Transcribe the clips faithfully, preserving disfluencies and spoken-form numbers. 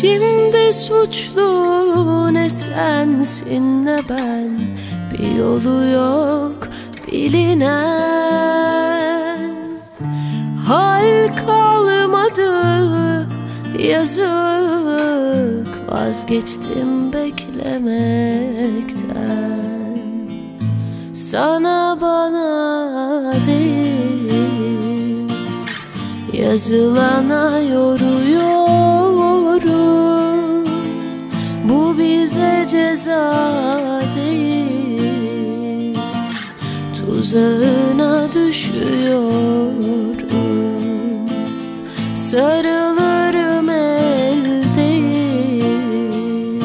Şimdi suçlu ne sensin ne ben, bir yolu yok bilinen. Hal kalmadı yazık, vazgeçtim beklemekten. Sana bana değil, yazılana yoruyorum. Bu bize ceza değil, tuzağına düşüyorum. Sarılırım el değil,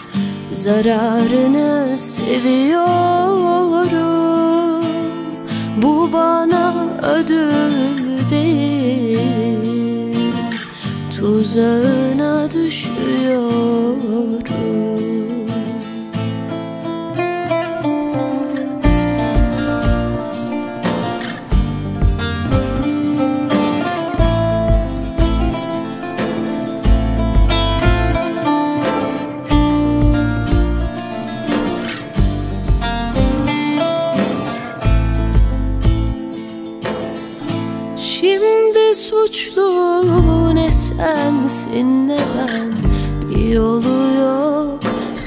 zararını seviyorum. Bu bana ödül değil, tuzağına düşüyorum. Şimdi suçlu ne sensin ne ben, bir yolu yok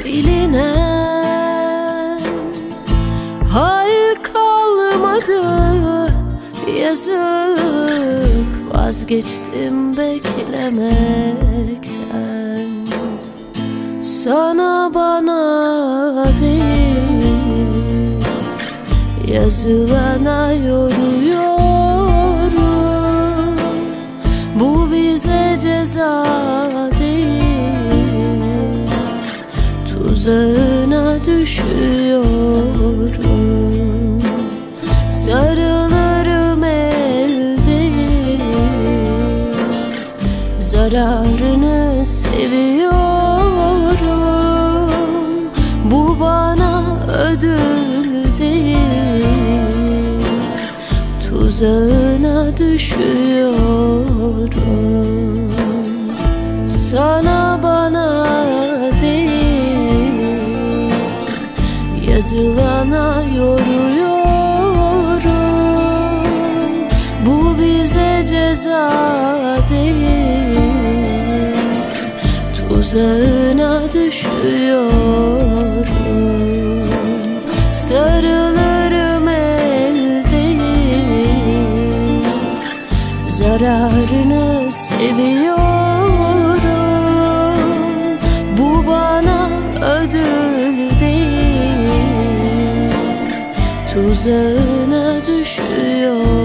bilinen. Hal kalmadı yazık, vazgeçtim beklemekten. Sana bana değil, yazılana yoruyorum. Bu bize ceza değil, tuzağına düşüyorum. Sarılırım el değil, zararını seviyorum. Bu bana ödül değil, tuzağına düşüyorum. Sana bana değil, yazılana yoruyorum. Bu bize ceza değil, tuzağına düşüyorum. Sarılırım el değil, zararını seviyorum. Bu bana ödül değil, tuzağına düşüyor.